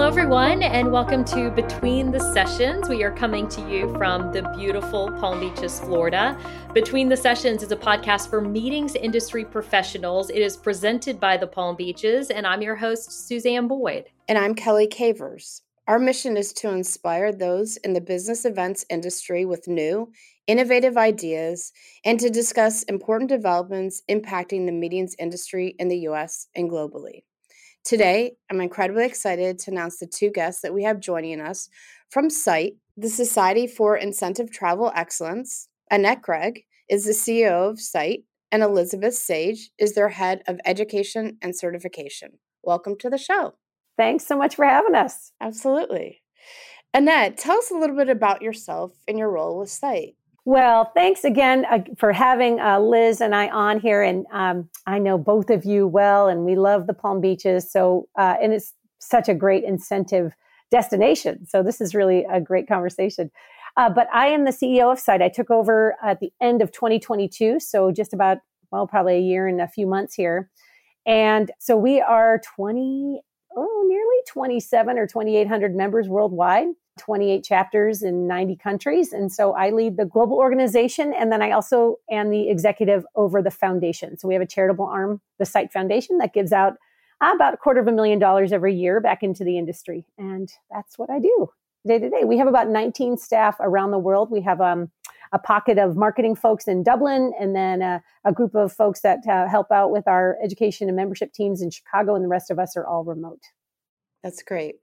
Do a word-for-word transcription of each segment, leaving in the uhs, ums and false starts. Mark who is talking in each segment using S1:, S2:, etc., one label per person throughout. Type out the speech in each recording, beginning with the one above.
S1: everyone, and welcome to Between the Sessions. We are coming to you from the beautiful Palm Beaches, Florida. Between the Sessions is a podcast for meetings industry professionals. It is presented by the Palm Beaches, and I'm your host, Suzanne Boyd.
S2: And I'm Kelly Cavers. Our mission is to inspire those in the business events industry with new, innovative ideas and to discuss important developments impacting the meetings industry in the U S and globally. Today, I'm incredibly excited to announce the two guests that we have joining us from SITE, the Society for Incentive Travel Excellence. Annette Gregg is the C E O of SITE, and Elizabeth Sage is their head of education and certification. Welcome to the show.
S3: Thanks so much for having us.
S2: Absolutely. Annette, tell us a little bit about yourself and your role with SITE.
S3: Well, thanks again uh, for having uh, Liz and I on here. And um, I know both of you well, and we love the Palm Beaches. So, uh, and it's such a great incentive destination. So this is really a great conversation. Uh, but I am the C E O of SITE. I took over at the end of twenty twenty-two. So just about, well, probably a year and a few months here. And so we are twenty, oh, nearly twenty-seven or twenty-eight hundred members worldwide. twenty-eight chapters in ninety countries. And so I lead the global organization. And then I also am the executive over the foundation. So we have a charitable arm, the SITE Foundation, that gives out about a quarter of a million dollars every year back into the industry. And that's what I do day to day. We have about nineteen staff around the world. We have um, a pocket of marketing folks in Dublin, and then a, a group of folks that uh, help out with our education and membership teams in Chicago. And the rest of us are all remote.
S2: That's great.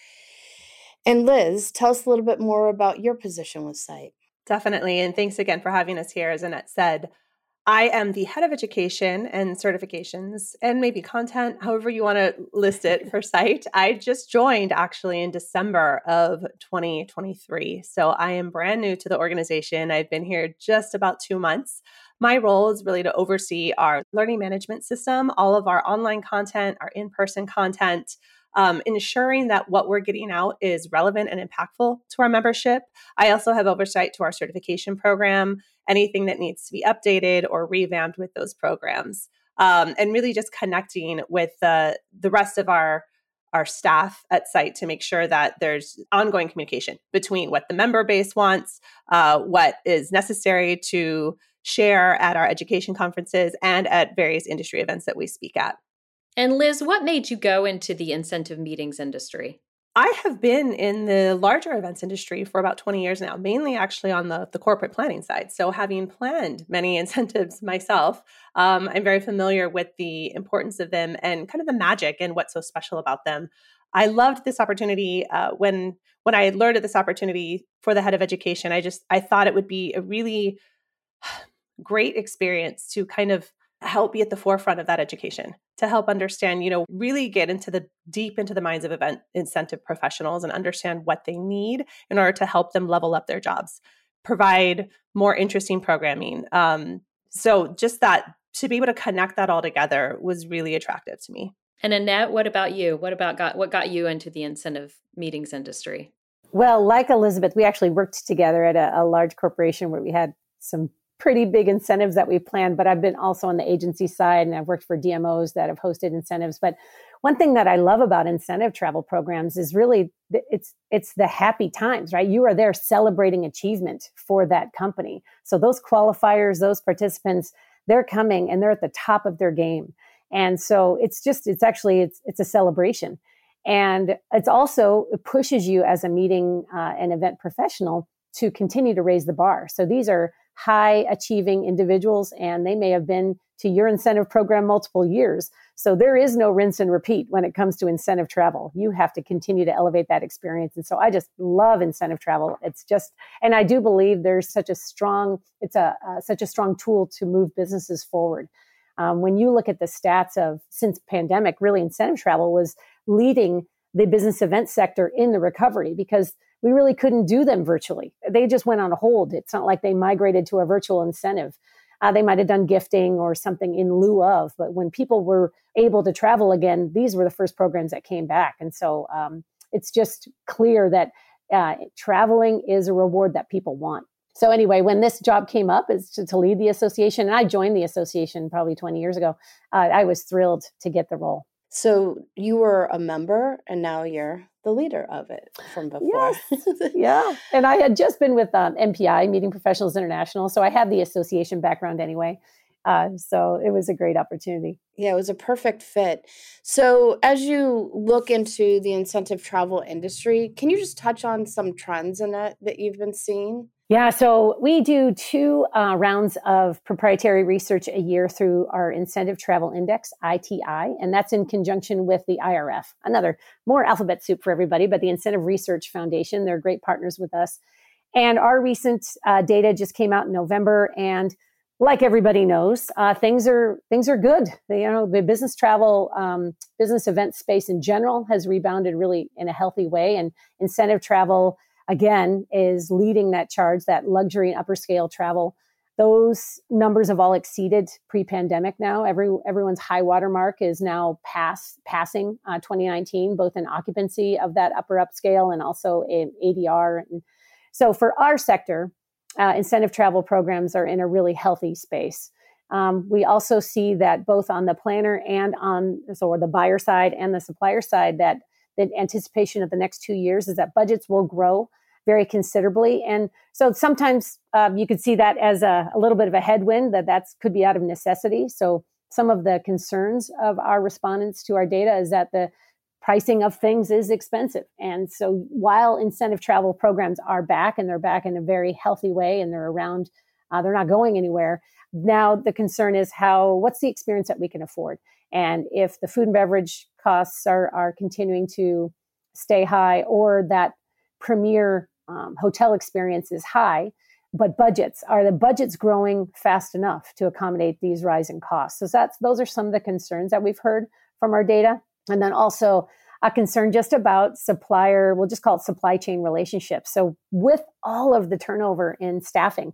S2: And Liz, tell us a little bit more about your position with SITE.
S4: Definitely. And thanks again for having us here. As Annette said, I am the head of education and certifications and maybe content, however you want to list it for SITE. I just joined actually in December of twenty twenty-three. So I am brand new to the organization. I've been here just about two months. My role is really to oversee our learning management system, all of our online content, our in-person content, Um, ensuring that what we're getting out is relevant and impactful to our membership. I also have oversight to our certification program, anything that needs to be updated or revamped with those programs, um, and really just connecting with the the rest of our our staff at SITE to make sure that there's ongoing communication between what the member base wants, uh, what is necessary to share at our education conferences and at various industry events that we speak at.
S1: And Liz, what made you go into the incentive meetings industry?
S4: I have been in the larger events industry for about twenty years now, mainly actually on the, the corporate planning side. So having planned many incentives myself, um, I'm very familiar with the importance of them and kind of the magic and what's so special about them. I loved this opportunity uh, when when I learned of this opportunity for the head of education. I just I thought it would be a really great experience to kind of help be at the forefront of that education, to help understand, you know, really get into the deep into the minds of event incentive professionals and understand what they need in order to help them level up their jobs, provide more interesting programming. Um, so just that, to be able to connect that all together was really attractive to me.
S1: And Annette, what about you? What about got what got you into the incentive meetings industry?
S3: Well, like Elizabeth, we actually worked together at a, a large corporation where we had some pretty big incentives that we planned, but I've been also on the agency side and I've worked for D M Os that have hosted incentives. But one thing that I love about incentive travel programs is really it's it's the happy times, right? You are there celebrating achievement for that company. So those qualifiers, those participants, they're coming and they're at the top of their game. And so it's just, it's actually, it's it's a celebration. And it's also, it pushes you as a meeting uh, and event professional to continue to raise the bar. So these are high achieving individuals, and they may have been to your incentive program multiple years. So there is no rinse and repeat when it comes to incentive travel. You have to continue to elevate that experience. And so I just love incentive travel. It's just, and I do believe there's such a strong, it's a uh, such a strong tool to move businesses forward. Um, when you look at the stats of since pandemic, really incentive travel was leading the business event sector in the recovery because we really couldn't do them virtually. They just went on hold. It's not like they migrated to a virtual incentive. Uh, they might have done gifting or something in lieu of, but when people were able to travel again, these were the first programs that came back. And so um, it's just clear that uh, traveling is a reward that people want. So anyway, when this job came up is to, to lead the association, and I joined the association probably twenty years ago, uh, I was thrilled to get the role.
S2: So you were a member and now you're the leader of it from before.
S3: Yes. Yeah. And I had just been with um, M P I, Meeting Professionals International. So I had the association background anyway. Uh, so it was a great opportunity.
S2: Yeah, it was a perfect fit. So as you look into the incentive travel industry, can you just touch on some trends in it that you've been seeing?
S3: Yeah, so we do two uh, rounds of proprietary research a year through our Incentive Travel Index, I T I, and that's in conjunction with the I R F, another more alphabet soup for everybody, but the Incentive Research Foundation, they're great partners with us. And our recent uh, data just came out in November, and like everybody knows, uh, things are things are good. They, you know, the business travel, um, business event space in general has rebounded really in a healthy way, and incentive travel again is leading that charge. That luxury and upper scale travel, those numbers have all exceeded pre-pandemic. Now, every everyone's high water mark is now pass passing uh, twenty nineteen, both in occupancy of that upper upscale and also in A D R. And so, for our sector, Uh, incentive travel programs are in a really healthy space. Um, we also see that both on the planner and on so the buyer side and the supplier side, that the anticipation of the next two years is that budgets will grow very considerably. And so sometimes um, you could see that as a, a little bit of a headwind, that that could be out of necessity. So some of the concerns of our respondents to our data is that the pricing of things is expensive. And so while incentive travel programs are back, and they're back in a very healthy way, and they're around, uh, they're not going anywhere. Now the concern is how, what's the experience that we can afford? And if the food and beverage costs are, are continuing to stay high, or that premier um, hotel experience is high, but budgets, are the budgets growing fast enough to accommodate these rising costs? So that's, those are some of the concerns that we've heard from our data. And then also a concern just about supplier, we'll just call it supply chain relationships. So with all of the turnover in staffing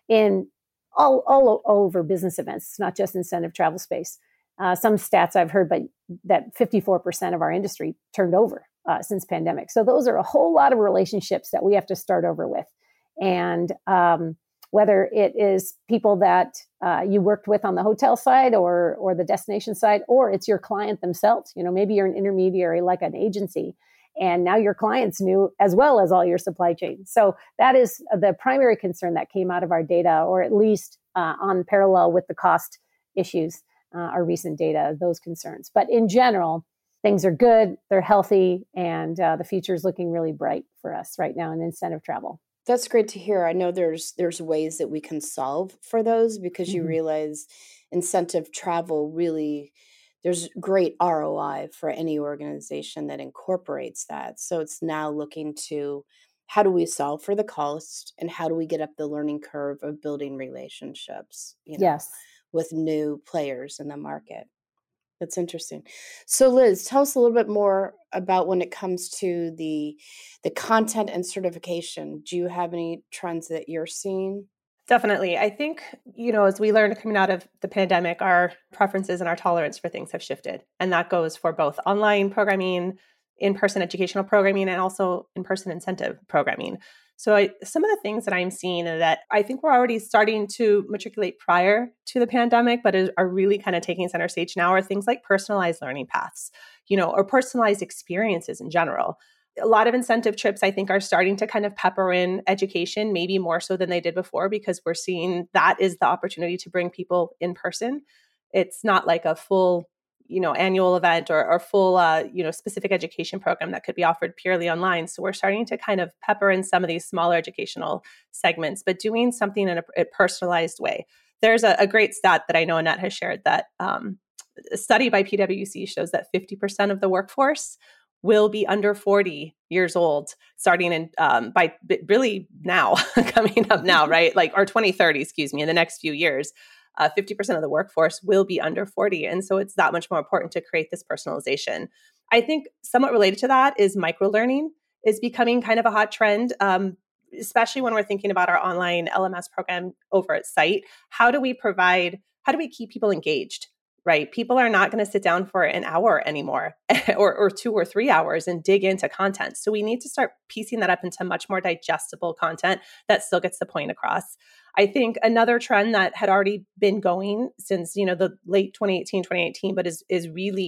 S3: in all, all over business events, it's not just incentive travel space. Uh, some stats I've heard, but that fifty-four percent of our industry turned over uh, since pandemic. So those are a whole lot of relationships that we have to start over with. And um, whether it is people that uh, you worked with on the hotel side or or the destination side, or it's your client themselves. You know, maybe you're an intermediary like an agency, and now your clients knew as well as all your supply chain. So that is the primary concern that came out of our data, or at least uh, on parallel with the cost issues, uh, our recent data, those concerns. But in general, things are good, they're healthy, and uh, the future is looking really bright for us right now in incentive travel.
S2: That's great to hear. I know there's there's ways that we can solve for those, because you
S3: Mhm.
S2: realize incentive travel really, there's great R O I for any organization that incorporates that. So it's now looking to, how do we solve for the cost, and how do we get up the learning curve of building relationships, you know,
S3: Yes.
S2: with new players in the market. That's interesting. So Liz, tell us a little bit more about when it comes to the the content and certification. Do you have any trends that you're seeing?
S4: Definitely. I think, you know, as we learned coming out of the pandemic, our preferences and our tolerance for things have shifted. And that goes for both online programming, in-person educational programming, and also in-person incentive programming. So I, some of the things that I'm seeing that I think we're already starting to matriculate prior to the pandemic, but is, are really kind of taking center stage now, are things like personalized learning paths, you know, or personalized experiences in general. A lot of incentive trips, I think, are starting to kind of pepper in education, maybe more so than they did before, because we're seeing that is the opportunity to bring people in person. It's not like a full, you know, annual event or, or full, uh, you know, specific education program that could be offered purely online. So we're starting to kind of pepper in some of these smaller educational segments, but doing something in a, a personalized way. There's a, a great stat that I know Annette has shared that um, a study by P W C shows that fifty percent of the workforce will be under forty years old, starting in um, by really now, coming up now, right? Like, or twenty thirty, excuse me, in the next few years. Uh, fifty percent of the workforce will be under forty. And so it's that much more important to create this personalization. I think somewhat related to that is microlearning is becoming kind of a hot trend, um, especially when we're thinking about our online L M S program over at Site. How do we provide, how do we keep people engaged, right? People are not going to sit down for an hour anymore or, or two or three hours and dig into content. So we need to start piecing that up into much more digestible content that still gets the point across. I think another trend that had already been going since, you know, the late twenty eighteen, twenty nineteen, but is, is really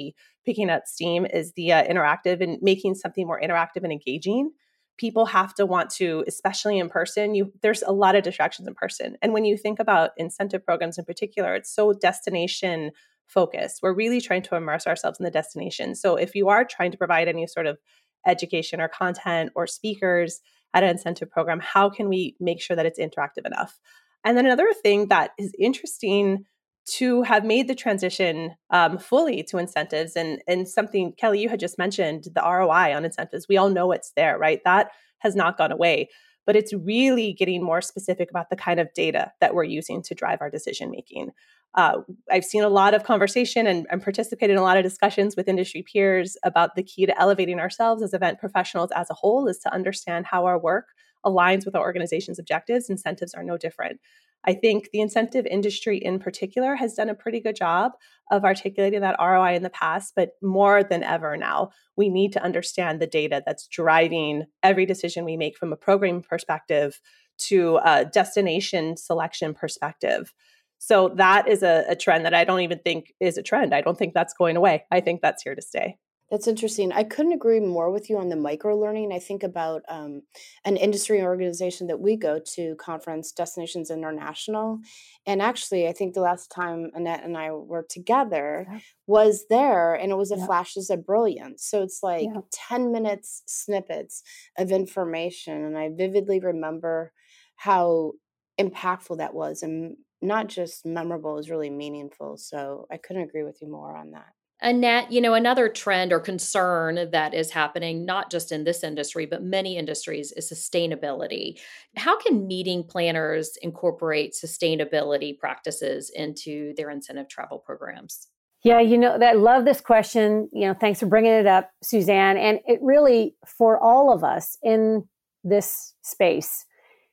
S4: picking up steam is the uh, interactive and making something more interactive and engaging. People have to want to, especially in person, you there's a lot of distractions in person. And when you think about incentive programs in particular, it's so destination focused. We're really trying to immerse ourselves in the destination. So if you are trying to provide any sort of education or content or speakers at an incentive program, how can we make sure that it's interactive enough? And then another thing that is interesting to have made the transition um, fully to incentives, and, and something, Kelly, you had just mentioned, the R O I on incentives. We all know it's there, right? That has not gone away, but it's really getting more specific about the kind of data that we're using to drive our decision making. Uh, I've seen a lot of conversation and, and participated in a lot of discussions with industry peers about the key to elevating ourselves as event professionals as a whole is to understand how our work aligns with our organization's objectives. Incentives are no different. I think the incentive industry in particular has done a pretty good job of articulating that R O I in the past, but more than ever now, we need to understand the data that's driving every decision we make from a program perspective to a destination selection perspective. So that is a, a trend that I don't even think is a trend. I don't think that's going away. I think that's here to stay.
S2: That's interesting. I couldn't agree more with you on the micro-learning. I think about um, an industry organization that we go to, Conference Destinations International. And actually, I think the last time Annette and I were together yeah. was there, and it was a yeah. Flashes of Brilliance. So it's like yeah. ten minutes snippets of information. And I vividly remember how impactful that was, and not just memorable, it was really meaningful. So I couldn't agree with you more on that.
S1: Annette, you know, another trend or concern that is happening, not just in this industry, but many industries, is sustainability. How can meeting planners incorporate sustainability practices into their incentive travel programs?
S3: Yeah, you know, I love this question. You know, thanks for bringing it up, Suzanne. And it really, for all of us in this space,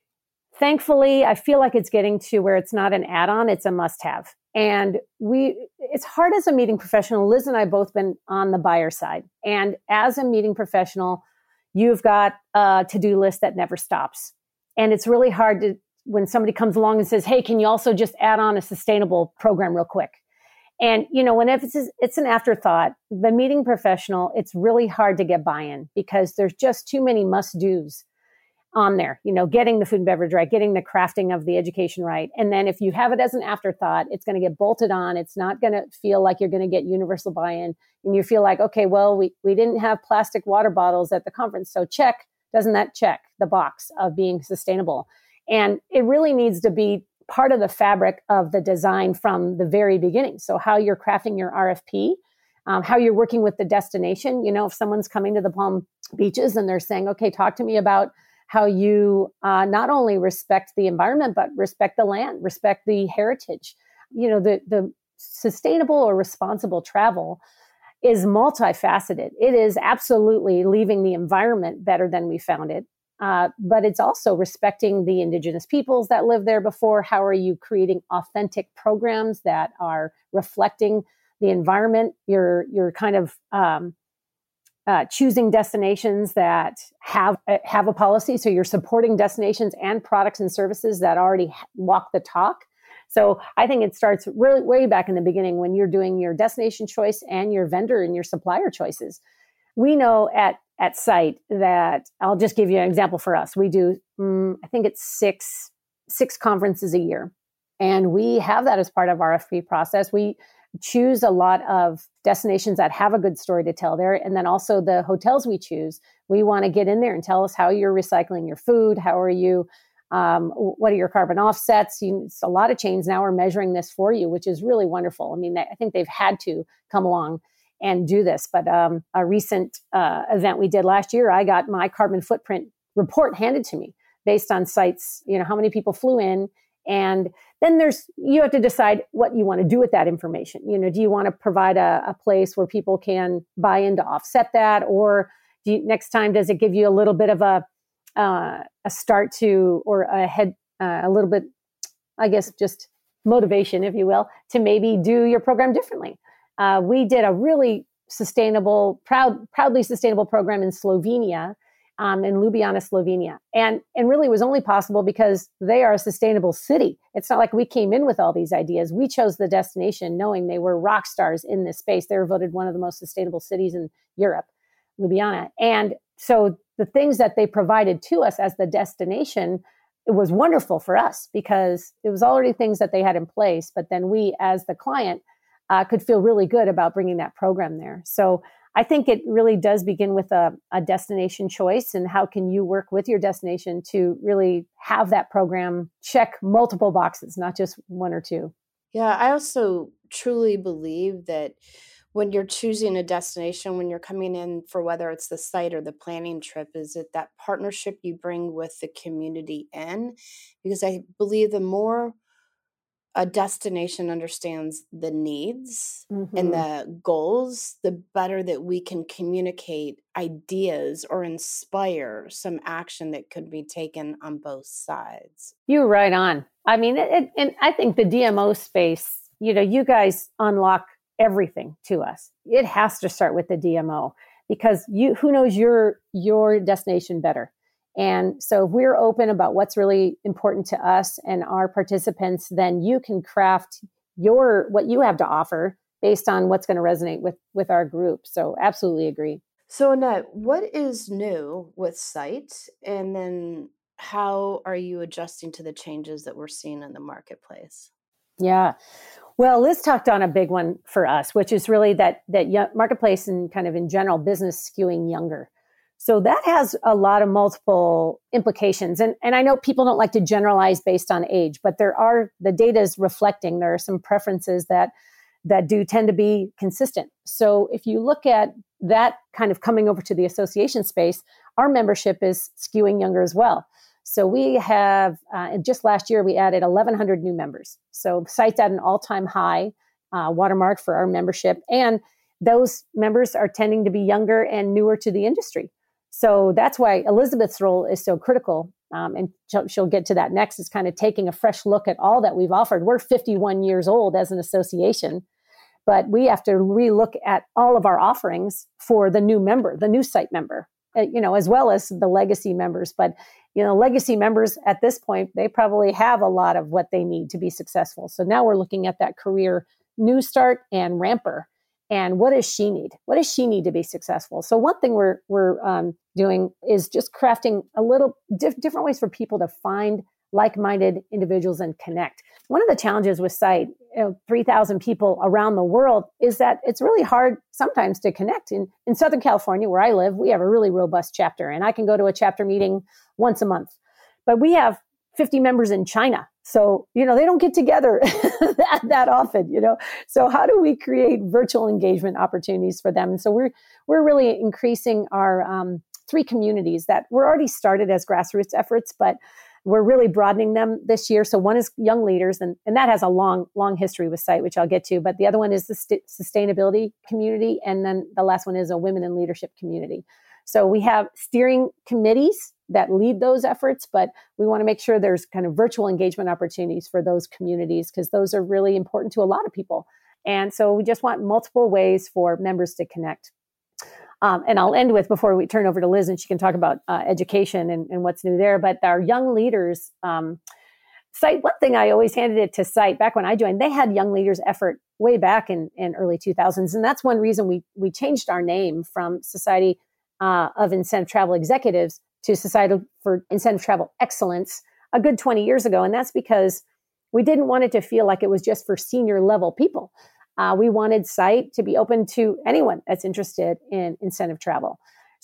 S3: thankfully, I feel like it's getting to where it's not an add-on, it's a must-have. And we, it's hard as a meeting professional. Liz and I both been on the buyer side. And as a meeting professional, you've got a to-do list that never stops. And it's really hard to, when somebody comes along and says, hey, can you also just add on a sustainable program real quick? And, you know, when it's, it's an afterthought, the meeting professional, it's really hard to get buy-in because there's just too many must-dos on there, you know, getting the food and beverage right, getting the crafting of the education right. And then if you have it as an afterthought, it's going to get bolted on. It's not going to feel like you're going to get universal buy-in. And you feel like, okay, well, we, we didn't have plastic water bottles at the conference. So check, doesn't that check the box of being sustainable? And it really needs to be part of the fabric of the design from the very beginning. So how you're crafting your R F P, um, how you're working with the destination. You know, if someone's coming to the Palm Beaches and they're saying, okay, talk to me about how you uh, not only respect the environment, but respect the land, respect the heritage. You know, the, the sustainable or responsible travel is multifaceted. It is absolutely leaving the environment better than we found it. Uh, but it's also respecting the indigenous peoples that lived there before. How are you creating authentic programs that are reflecting the environment? You're, you're kind of um, uh, choosing destinations that have, uh, have a policy. So you're supporting destinations and products and services that already walk the talk. So I think it starts really way back in the beginning when you're doing your destination choice and your vendor and your supplier choices. We know at at site that, I'll just give you an example for us. We do, um, I think it's six six conferences a year. And we have that as part of our R F P process. We choose a lot of destinations that have a good story to tell there. And then also the hotels we choose, we want to get in there and tell us how you're recycling your food. How are you, um, what are your carbon offsets? You, a lot of chains now are measuring this for you, which is really wonderful. I mean, I think they've had to come along and do this. But um, a recent uh, event we did last year, I got my carbon footprint report handed to me based on sites, you know, how many people flew in. And then there's, you have to decide what you want to do with that information. You know, do you want to provide a, a place where people can buy in to offset that? Or do you, next time, does it give you a little bit of a, uh, a start to, or a head, uh, a little bit, I guess, just motivation, if you will, to maybe do your program differently? Uh, we did a really sustainable, proud, proudly sustainable program in Slovenia um, in Ljubljana, Slovenia. And, and really was only possible because they are a sustainable city. It's not like we came in with all these ideas. We chose the destination knowing they were rock stars in this space. They were voted one of the most sustainable cities in Europe, Ljubljana. And so the things that they provided to us as the destination, it was wonderful for us because it was already things that they had in place. But then we, as the client, uh, could feel really good about bringing that program there. So I think it really does begin with a, a destination choice, and how can you work with your destination to really have that program check multiple boxes, not just one or two.
S2: Yeah, I also truly believe that when you're choosing a destination, when you're coming in for whether it's the site or the planning trip, is it that partnership you bring with the community in? Because I believe the more a destination understands the needs mm-hmm. and the goals, the better that we can communicate ideas or inspire some action that could be taken on both sides.
S3: You're right on. I mean, it, and I think the D M O space, you know, you guys unlock everything to us. It has to start with the D M O because you, who knows your, your destination better. And so if we're open about what's really important to us and our participants, then you can craft your, what you have to offer based on what's going to resonate with, with our group. So absolutely agree.
S2: So Annette, what is new with Site? And then how are you adjusting to the changes that we're seeing in the marketplace?
S3: Yeah. Well, Liz talked on a big one for us, which is really that, that young, marketplace and kind of in general business skewing younger. So that has a lot of multiple implications. And, and I know people don't like to generalize based on age, but there are, the data is reflecting, there are some preferences that, that do tend to be consistent. So if you look at that kind of coming over to the association space, our membership is skewing younger as well. So we have, uh, just last year, we added eleven hundred new members. So Site's at an all-time high uh, watermark for our membership. And those members are tending to be younger and newer to the industry. So that's why Elizabeth's role is so critical. Um, and she'll, she'll get to that next, is kind of taking a fresh look at all that we've offered. We're fifty-one years old as an association, but we have to relook at all of our offerings for the new member, the new Site member, uh, you know, as well as the legacy members. But, you know, legacy members at this point, they probably have a lot of what they need to be successful. So now we're looking at that career new start and ramper. And what does she need? What does she need to be successful? So one thing we're we're um, doing is just crafting a little diff- different ways for people to find like-minded individuals and connect. One of the challenges with Site, you know, three thousand people around the world, is that it's really hard sometimes to connect. In, in Southern California, where I live, we have a really robust chapter, and I can go to a chapter meeting once a month. But we have fifty members in China. So, you know, they don't get together that, that often, you know. So how do we create virtual engagement opportunities for them? And so we're we're really increasing our um, three communities that were already started as grassroots efforts, but we're really broadening them this year. So one is young leaders, and, and that has a long, long history with Site, which I'll get to. But the other one is the st- sustainability community. And then the last one is a women in leadership community. So we have steering committees that lead those efforts, but we want to make sure there's kind of virtual engagement opportunities for those communities, because those are really important to a lot of people. And so we just want multiple ways for members to connect. Um, and I'll end with, before we turn over to Liz and she can talk about uh, education and, and what's new there, but our young leaders, um, Site, one thing I always handed it to Site back when I joined, they had young leaders effort way back in, in early two thousands. And that's one reason we we changed our name from Society uh, of Incentive Travel Executives to Society for Incentive Travel Excellence a good twenty years ago. And that's because we didn't want it to feel like it was just for senior level people. Uh, we wanted Site to be open to anyone that's interested in incentive travel.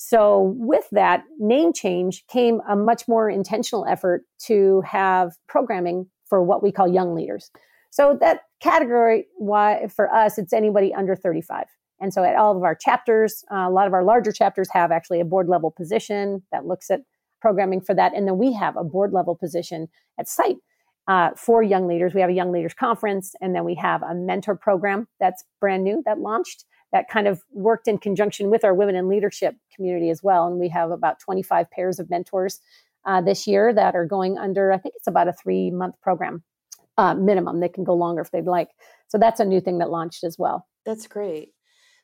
S3: So with that name change came a much more intentional effort to have programming for what we call young leaders. So that category, why for us, it's anybody under thirty-five. And so at all of our chapters, uh, a lot of our larger chapters have actually a board level position that looks at programming for that. And then we have a board level position at Site uh, for young leaders. We have a young leaders conference, and then we have a mentor program that's brand new that launched, that kind of worked in conjunction with our women in leadership community as well. And we have about twenty-five pairs of mentors uh, this year that are going under, I think it's about a three month program uh, minimum. They can go longer if they'd like. So that's a new thing that launched as well.
S2: That's great.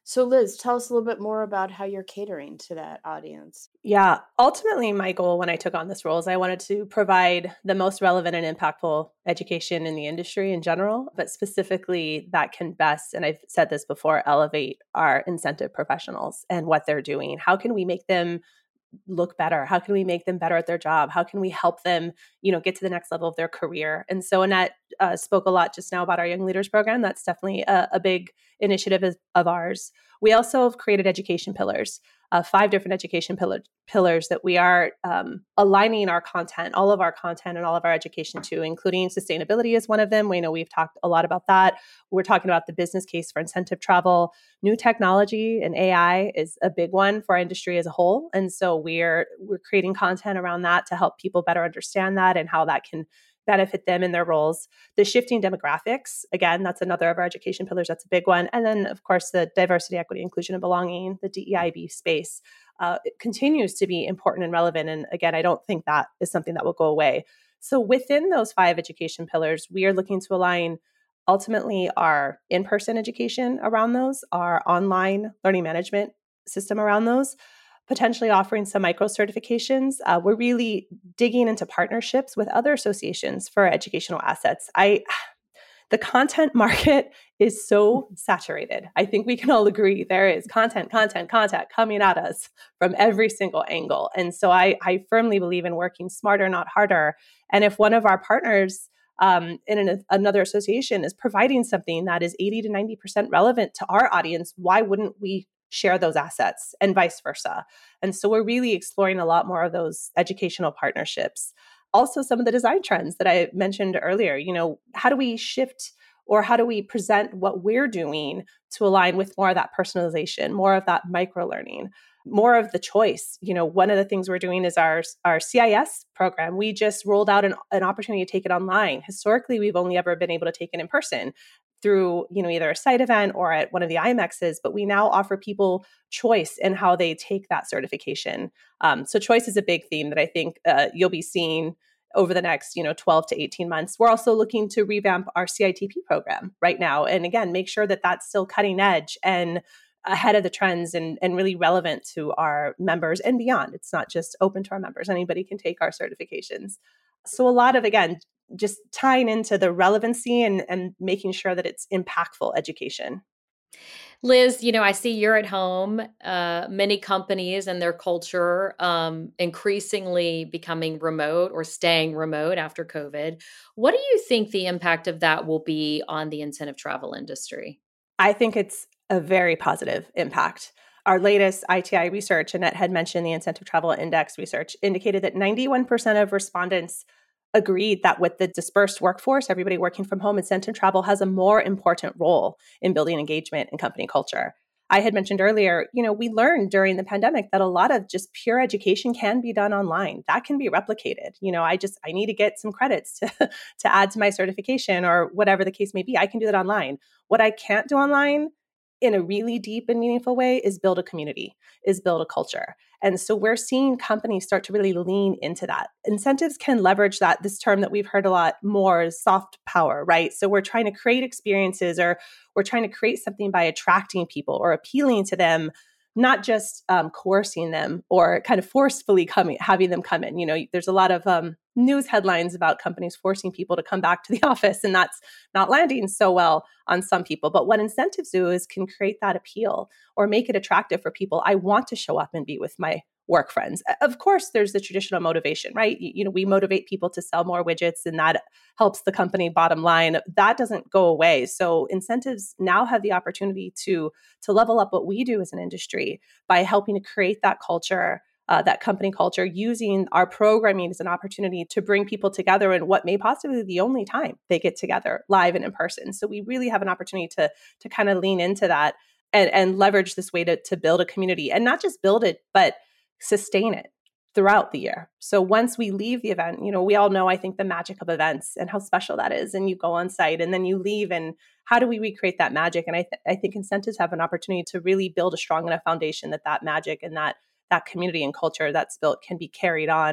S2: So, Liz, tell us a little bit more about how you're catering to that audience.
S4: Yeah, ultimately, my goal when I took on this role is I wanted to provide the most relevant and impactful education in the industry in general, but specifically that can best, and I've said this before, elevate our incentive professionals and what they're doing. How can we make them look better? How can we make them better at their job? How can we help them, you know, get to the next level of their career? And so Annette uh, spoke a lot just now about our Young Leaders Program. That's definitely a, a big initiative of, of ours. We also have created education pillars, uh, five different education pillar, pillars that we are um, aligning our content, all of our content and all of our education to, including sustainability is one of them. We know we've talked a lot about that. We're talking about the business case for incentive travel. New technology and A I is a big one for our industry as a whole. And so we're we're creating content around that to help people better understand that and how that can benefit them in their roles. The shifting demographics, again, that's another of our education pillars. That's a big one. And then, of course, the diversity, equity, inclusion, and belonging, the D E I B space, uh, it continues to be important and relevant. And again, I don't think that is something that will go away. So within those five education pillars, we are looking to align ultimately our in-person education around those, our online learning management system around those, potentially offering some micro certifications. Uh, we're really digging into partnerships with other associations for educational assets. I, the content market is so saturated. I think we can all agree there is content, content, content coming at us from every single angle. And so I, I firmly believe in working smarter, not harder. And if one of our partners um, in an, another association is providing something that is eighty to ninety percent relevant to our audience, why wouldn't we share those assets and vice versa? And so we're really exploring a lot more of those educational partnerships. Also, some of the design trends that I mentioned earlier, you know, how do we shift or how do we present what we're doing to align with more of that personalization, more of that micro learning, more of the choice? You know, one of the things we're doing is our, our C I S program. We just rolled out an, an opportunity to take it online. Historically, we've only ever been able to take it in person through, you know, either a site event or at one of the I M E Xs, but we now offer people choice in how they take that certification. Um, so choice is a big theme that I think uh, you'll be seeing over the next, you know, twelve to eighteen months. We're also looking to revamp our C I T P program right now. And again, make sure that that's still cutting edge and ahead of the trends and, and really relevant to our members and beyond. It's not just open to our members. Anybody can take our certifications. So a lot of, again, just tying into the relevancy and, and making sure that it's impactful education.
S1: Liz, you know, I see you're at home. Uh, many companies and their culture um, increasingly becoming remote or staying remote after COVID. What do you think the impact of that will be on the incentive travel industry?
S4: I think it's a very positive impact. Our latest I T I research, Annette had mentioned the Incentive Travel Index research, indicated that ninety-one percent of respondents agreed that with the dispersed workforce, everybody working from home, incentive travel has a more important role in building engagement and company culture. I had mentioned earlier, you know, we learned during the pandemic that a lot of just pure education can be done online. That can be replicated. You know, I just, I need to get some credits to, to add to my certification or whatever the case may be. I can do that online. What I can't do online in a really deep and meaningful way is build a community, is build a culture. And so we're seeing companies start to really lean into that. Incentives can leverage that, this term that we've heard a lot more is soft power, right? So we're trying to create experiences or we're trying to create something by attracting people or appealing to them, not just um, coercing them or kind of forcefully coming, having them come in. You know, there's a lot of um, news headlines about companies forcing people to come back to the office, and that's not landing so well on some people. But what incentives do is can create that appeal or make it attractive for people. I want to show up and be with my work friends. Of course, there's the traditional motivation, right? You, you know, we motivate people to sell more widgets and that helps the company bottom line. That doesn't go away. So incentives now have the opportunity to, to level up what we do as an industry by helping to create that culture, uh, that company culture, using our programming as an opportunity to bring people together in what may possibly be the only time they get together live and in person. So we really have an opportunity to, to kind of lean into that and, and leverage this way to, to build a community and not just build it, but sustain it throughout the year. So once we leave the event, you know, we all know, I think, the magic of events and how special that is. And you go on site and then you leave, and how do we recreate that magic? And I, th- I think incentives have an opportunity to really build a strong enough foundation that that magic and that that community and culture that's built can be carried on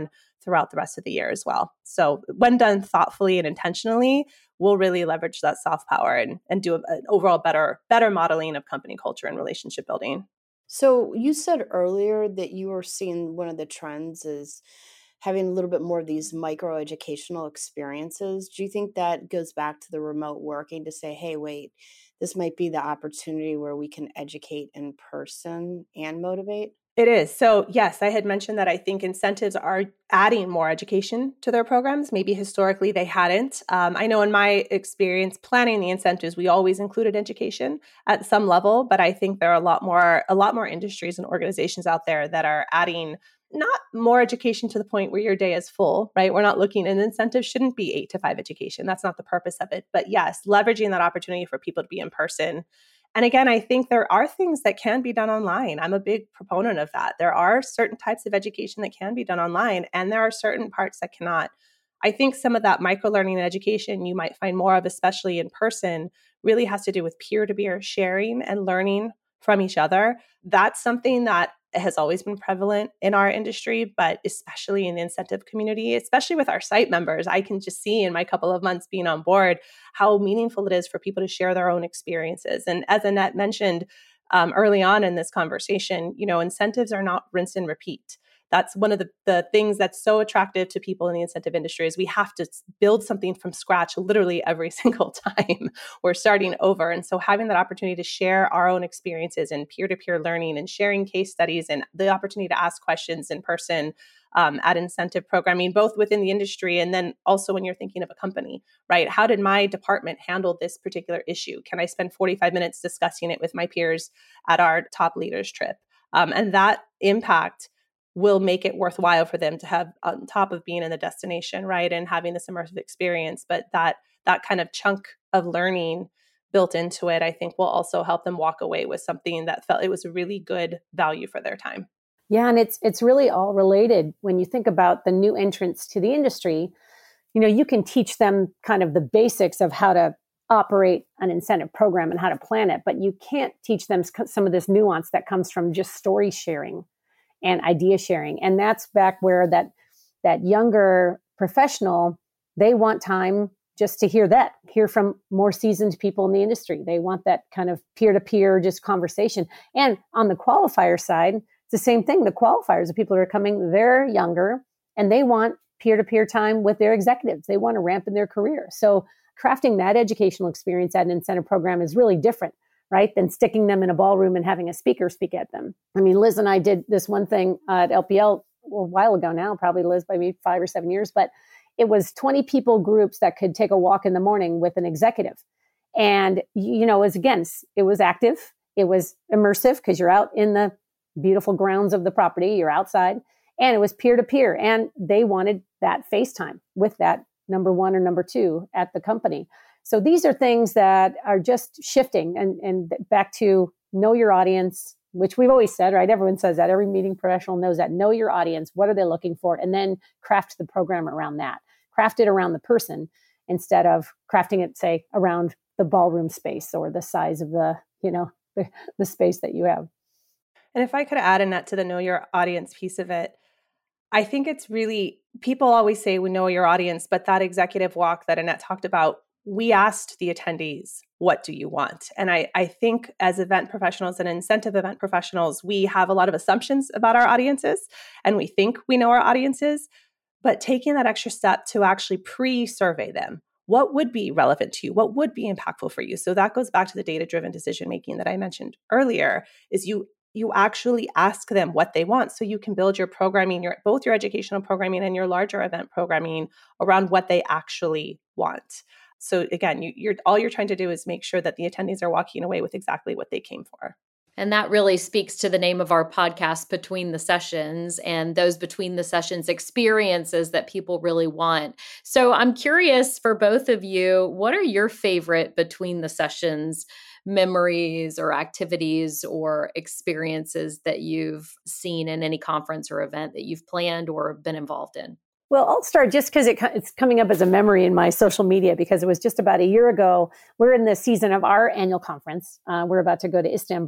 S4: throughout the rest of the year as well. So when done thoughtfully and intentionally, we'll really leverage that soft power and, and do a, an overall better, better modeling of company culture and relationship building.
S2: So you said earlier that you were seeing one of the trends is having a little bit more of these micro educational experiences. Do you think that goes back to the remote working to say, hey, wait, this might be the opportunity where we can educate in person and motivate?
S4: It is. So yes, I had mentioned that I think incentives are adding more education to their programs. Maybe historically they hadn't. Um, I know in my experience planning the incentives, we always included education at some level, but I think there are a lot more, a lot more industries and organizations out there that are adding not more education to the point where your day is full, right? We're not looking, an incentive shouldn't be eight to five education. That's not the purpose of it. But yes, leveraging that opportunity for people to be in person. And again, I think there are things that can be done online. I'm a big proponent of that. There are certain types of education that can be done online, and there are certain parts that cannot. I think some of that micro-learning and education you might find more of, especially in person, really has to do with peer-to-peer sharing and learning from each other. That's something that has always been prevalent in our industry, but especially in the incentive community, especially with our site members. I can just see in my couple of months being on board how meaningful it is for people to share their own experiences. And as Annette mentioned um, early on in this conversation, you know, incentives are not rinse and repeat. That's one of the, the things that's so attractive to people in the incentive industry is we have to build something from scratch literally every single time we're starting over. And so having that opportunity to share our own experiences and peer-to-peer learning and sharing case studies and the opportunity to ask questions in person um, at incentive programming, both within the industry and then also when you're thinking of a company, right? How did my department handle this particular issue? Can I spend forty-five minutes discussing it with my peers at our top leaders trip? Um, and that impact will make it worthwhile for them to have on top of being in the destination, right? And having this immersive experience. But that that kind of chunk of learning built into it, I think will also help them walk away with something that felt it was a really good value for their time.
S3: Yeah, and it's it's really all related. When you think about the new entrants to the industry, you know, you can teach them kind of the basics of how to operate an incentive program and how to plan it, but you can't teach them some of this nuance that comes from just story sharing and idea sharing. And that's back where that that younger professional, they want time just to hear that, hear from more seasoned people in the industry. They want that kind of peer-to-peer just conversation. And on the qualifier side, it's the same thing. The qualifiers, the people who are coming, they're younger and they want peer-to-peer time with their executives. They want to ramp in their career. So crafting that educational experience at an incentive program is really different, right, than sticking them in a ballroom and having a speaker speak at them. I mean, Liz and I did this one thing uh, at L P L a while ago now, probably Liz by maybe five or seven years, but it was twenty people groups that could take a walk in the morning with an executive. And, you know, it was, again, it was active. It was immersive because you're out in the beautiful grounds of the property. You're outside. And it was peer-to-peer. And they wanted that FaceTime with that number one or number two at the company. So these are things that are just shifting and, and back to know your audience, which we've always said, right? Everyone says that. Every meeting professional knows that. Know your audience. What are they looking for? And then craft the program around that. Craft it around the person instead of crafting it, say, around the ballroom space or the size of the, you know, the, the space that you have.
S4: And if I could add in that to the know your audience piece of it, I think it's really, people always say we know your audience, but that executive walk that Annette talked about, we asked the attendees, what do you want? And I, I think as event professionals and incentive event professionals, we have a lot of assumptions about our audiences and we think we know our audiences, but taking that extra step to actually pre-survey them. What would be relevant to you? What would be impactful for you? So that goes back to the data-driven decision-making that I mentioned earlier, is you you actually ask them what they want so you can build your programming, your both your educational programming and your larger event programming around what they actually want. So again, you, you're all you're trying to do is make sure that the attendees are walking away with exactly what they came for.
S1: And that really speaks to the name of our podcast, Between the Sessions, and those between the sessions experiences that people really want. So I'm curious for both of you, what are your favorite between the sessions memories or activities or experiences that you've seen in any conference or event that you've planned or been involved in?
S3: Well, I'll start just because it, it's coming up as a memory in my social media because it was just about a year ago. We're in the season of our annual conference. Uh, we're about to go to Istanbul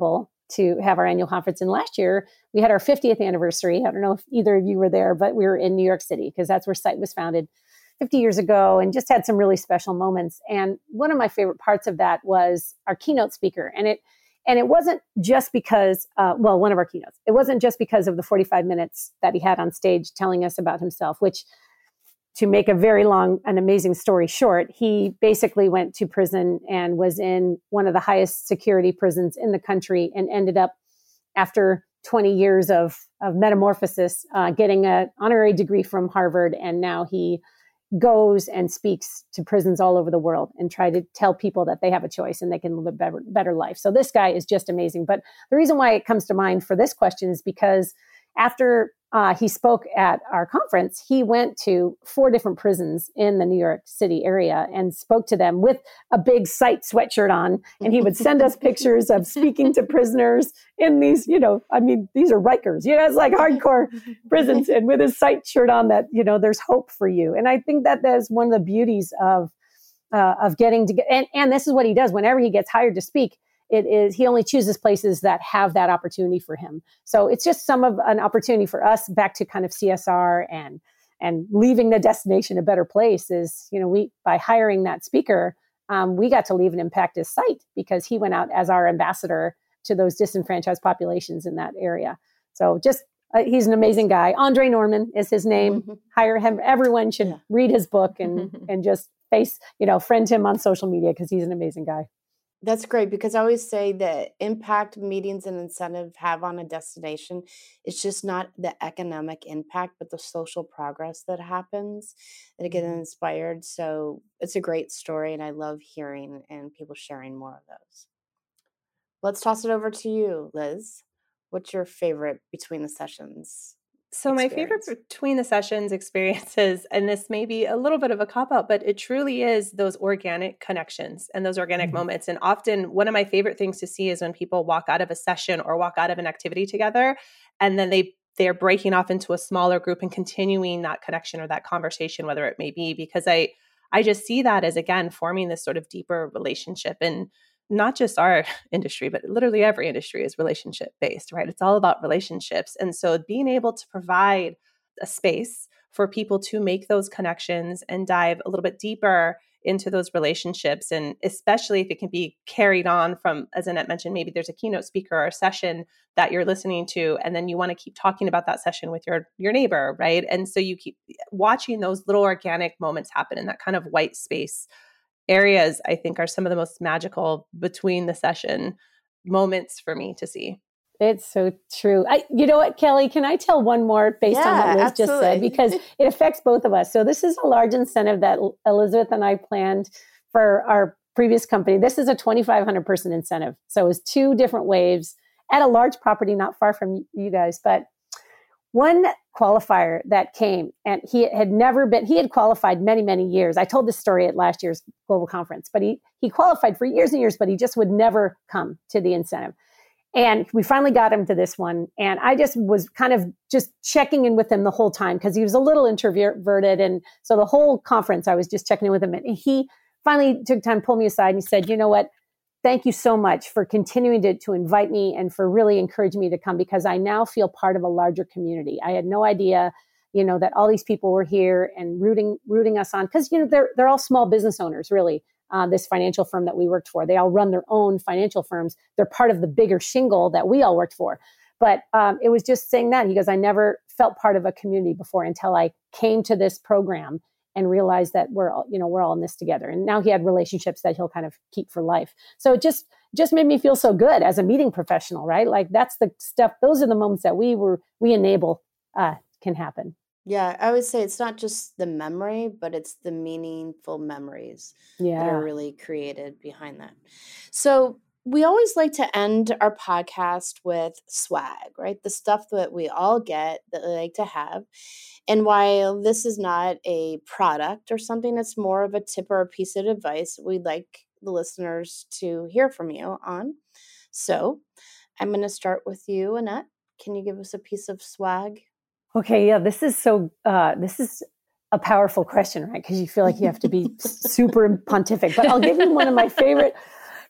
S3: to have our annual conference. And last year we had our fiftieth anniversary. I don't know if either of you were there, but we were in New York City because that's where Scite was founded fifty years ago, and just had some really special moments. And one of my favorite parts of that was our keynote speaker. And it And it wasn't just because, uh, well, one of our keynotes, it wasn't just because of the forty-five minutes that he had on stage telling us about himself, which, to make a very long and amazing story short, he basically went to prison and was in one of the highest security prisons in the country and ended up, after twenty years of, of metamorphosis, uh, getting an honorary degree from Harvard. And now he goes and speaks to prisons all over the world and try to tell people that they have a choice and they can live a better, better life. So this guy is just amazing. But the reason why it comes to mind for this question is because after uh, he spoke at our conference, he went to four different prisons in the New York City area and spoke to them with a big Scite sweatshirt on. And he would send us pictures of speaking to prisoners in these, you know, I mean, these are Rikers, you know, it's like hardcore prisons, and with his Scite shirt on that, you know, there's hope for you. And I think that that's one of the beauties of, uh, of getting to get, and, and this is what he does whenever he gets hired to speak. It is, he only chooses places that have that opportunity for him. So it's just some of an opportunity for us back to kind of C S R and, and leaving the destination a better place is, you know, we, by hiring that speaker, um, we got to leave an impact as Scite because he went out as our ambassador to those disenfranchised populations in that area. So just, uh, he's an amazing guy. Andre Norman is his name. Mm-hmm. Hire him. Everyone should yeah. read his book and, and just face, you know, friend him on social media because he's an amazing guy.
S2: That's great, because I always say the impact meetings and incentive have on a destination, it's just not the economic impact, but the social progress that happens, that it gets inspired. So it's a great story, and I love hearing and people sharing more of those. Let's toss it over to you, Liz. What's your favorite between the sessions?
S4: So my favorite between the sessions experiences, and this may be a little bit of a cop-out, but it truly is those organic connections and those organic mm-hmm. moments. And often one of my favorite things to see is when people walk out of a session or walk out of an activity together, and then they they're breaking off into a smaller group and continuing that connection or that conversation, whatever it may be, because I I just see that as, again, forming this sort of deeper relationship. And not just our industry, but literally every industry is relationship based, right? It's all about relationships. And so being able to provide a space for people to make those connections and dive a little bit deeper into those relationships, and especially if it can be carried on from, as Annette mentioned, maybe there's a keynote speaker or a session that you're listening to, and then you want to keep talking about that session with your, your neighbor, right? And so you keep watching those little organic moments happen in that kind of white space areas, I think, are some of the most magical between the session moments for me to see.
S3: It's so true. I, you know what, Kelly, can I tell one more based yeah, on what Liz absolutely. just said? Because it affects both of us. So this is a large incentive that Elizabeth and I planned for our previous company. This is a twenty-five hundred person incentive. So it was two different waves at a large property not far from you guys. But one qualifier that came, and he had never been, he had qualified many, many years. I told this story at last year's global conference, but he he qualified for years and years, but he just would never come to the incentive. And we finally got him to this one. And I just was kind of just checking in with him the whole time because he was a little introverted. And so the whole conference, I was just checking in with him. And he finally took time to pull me aside and he said, you know what? Thank you so much for continuing to, to invite me and for really encouraging me to come, because I now feel part of a larger community. I had no idea, you know, that all these people were here and rooting rooting us on, because, you know, they're they're all small business owners, really. Uh, this financial firm that we worked for, they all run their own financial firms. They're part of the bigger shingle that we all worked for. But um, it was just saying that. He goes, I never felt part of a community before until I came to this program and realized that we're all, you know, we're all in this together. And now he had relationships that he'll kind of keep for life. So it just, just made me feel so good as a meeting professional, right? Like that's the stuff, those are the moments that we were, we enable uh, can happen.
S2: Yeah, I would say it's not just the memory, but it's the meaningful memories yeah. that are really created behind that. So we always like to end our podcast with swag, right? The stuff that we all get that we like to have. And while this is not a product or something, it's more of a tip or a piece of advice we'd like the listeners to hear from you on. So I'm going to start with you, Annette. Can you give us a piece of swag?
S3: Okay, yeah, this is so, uh, this is a powerful question, right? Because you feel like you have to be super pontific. But I'll give you one of my favorite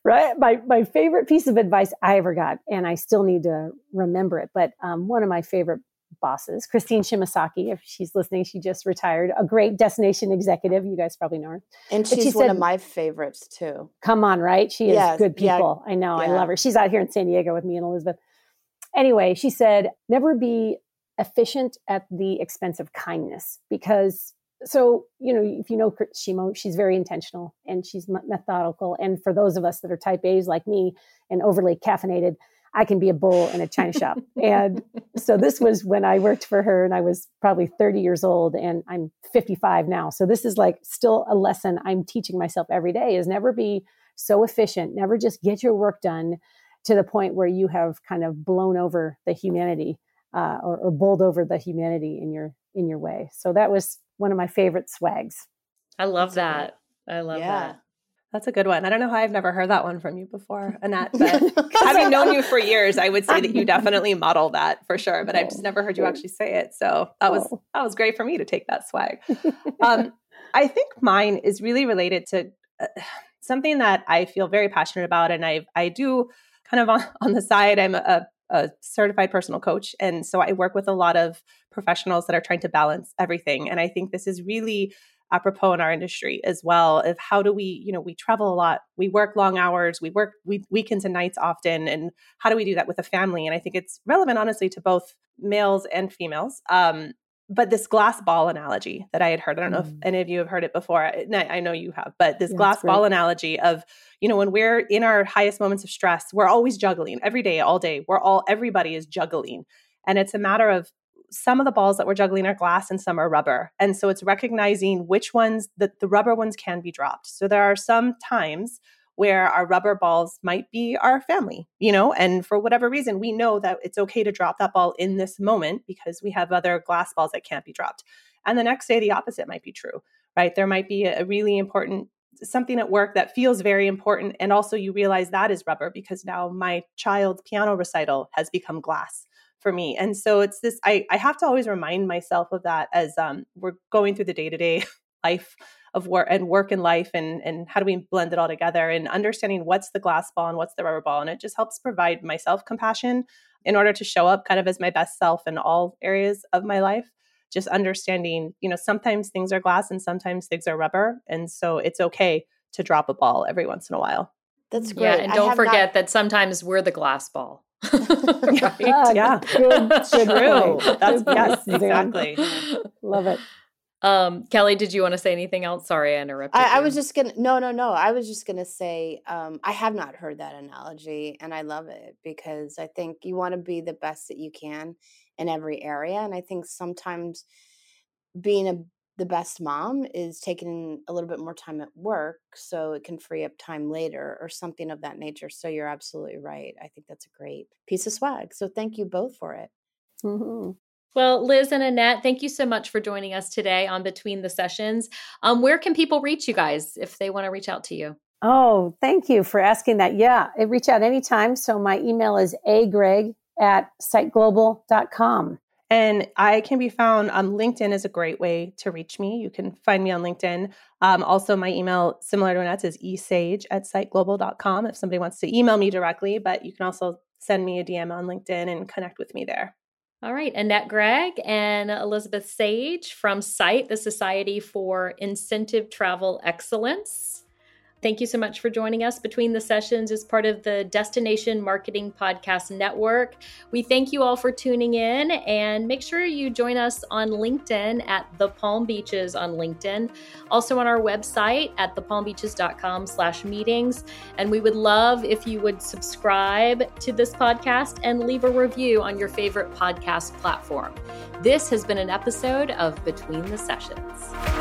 S3: Right? My my favorite piece of advice I ever got, and I still need to remember it, but um, one of my favorite bosses, Christine Shimasaki, if she's listening, she just retired, a great destination executive. You guys probably know her.
S2: And she's she said, one of my favorites too.
S3: Come on, right? She is
S2: yes,
S3: good people.
S2: Yeah,
S3: I know.
S2: yeah.
S3: I love her. She's out here in San Diego with me and Elizabeth. Anyway, she said, never be efficient at the expense of kindness, because so, you know, if you know Shimo, she's very intentional and she's methodical. And for those of us that are type A's like me and overly caffeinated, I can be a bull in a china shop. And so this was when I worked for her, and I was probably thirty years old, and I'm fifty-five now. So this is like still a lesson I'm teaching myself every day, is never be so efficient, never just get your work done to the point where you have kind of blown over the humanity uh, or, or bowled over the humanity in your, in your way. So that was one of my favorite swags.
S1: I love That's that. I love
S2: yeah.
S1: that.
S4: That's a good one. I don't know how I've never heard that one from you before, Annette, but having known you for years, I would say that you definitely model that for sure, but I've just never heard you actually say it. So that was, oh. that was great for me to take that swag. Um, I think mine is really related to uh, something that I feel very passionate about. And I I do kind of on, on the side, I'm a, a certified personal coach. And so I work with a lot of professionals that are trying to balance everything. And I think this is really apropos in our industry as well, of how do we, you know, we travel a lot, we work long hours, we work we, weekends and nights often, and how do we do that with a family? And I think it's relevant, honestly, to both males and females. Um, but this glass ball analogy that I had heard, I don't know mm. if any of you have heard it before. I, I know you have, but this yeah, glass ball analogy of, you know, when we're in our highest moments of stress, we're always juggling every day, all day. We're all, everybody is juggling. And it's a matter of some of the balls that we're juggling are glass and some are rubber. And so it's recognizing which ones, the, the rubber ones can be dropped. So there are some times where our rubber balls might be our family, you know, and for whatever reason, we know that it's okay to drop that ball in this moment because we have other glass balls that can't be dropped. And the next day, the opposite might be true, right? There might be a really important something at work that feels very important. And also you realize that is rubber because now my child's piano recital has become glass for me. And so it's this, I, I have to always remind myself of that as um, we're going through the day-to-day life of work and work and life and, and how do we blend it all together and understanding what's the glass ball and what's the rubber ball. And it just helps provide myself compassion in order to show up kind of as my best self in all areas of my life. Just understanding, you know, sometimes things are glass and sometimes things are rubber. And so it's okay to drop a ball every once in a while.
S2: That's great.
S1: Yeah, and don't forget not... that sometimes we're the glass ball.
S3: Right? Yeah. Good, good
S4: True. That's yes, exactly.
S3: Love it.
S1: Um, Kelly, did you want to say anything else? Sorry, I interrupted.
S2: I, I
S1: you.
S2: was just gonna no, no, no. I was just gonna say um, I have not heard that analogy, and I love it because I think you want to be the best that you can in every area, and I think sometimes being a the best mom is taking a little bit more time at work so it can free up time later or something of that nature. So you're absolutely right. I think that's a great piece of swag. So thank you both for it.
S3: Mm-hmm.
S1: Well, Liz and Annette, thank you so much for joining us today on Between the Sessions. Um, where can people reach you guys if they want to reach out to you?
S3: Oh, thank you for asking that. Yeah, reach out anytime. So my email is a greg at site global dot com.
S4: And I can be found on LinkedIn is a great way to reach me. You can find me on LinkedIn. Um, also, my email, similar to Annette's, is esage at site global dot com if somebody wants to email me directly. But you can also send me a D M on LinkedIn and connect with me there.
S1: All right. Annette Gregg and Elizabeth Sage from SITE, the Society for Incentive Travel Excellence. Thank you so much for joining us. Between the Sessions is part of the Destination Marketing Podcast Network. We thank you all for tuning in, and make sure you join us on LinkedIn at The Palm Beaches on LinkedIn. Also on our website at the palm beaches dot com slash meetings. And we would love if you would subscribe to this podcast and leave a review on your favorite podcast platform. This has been an episode of Between the Sessions.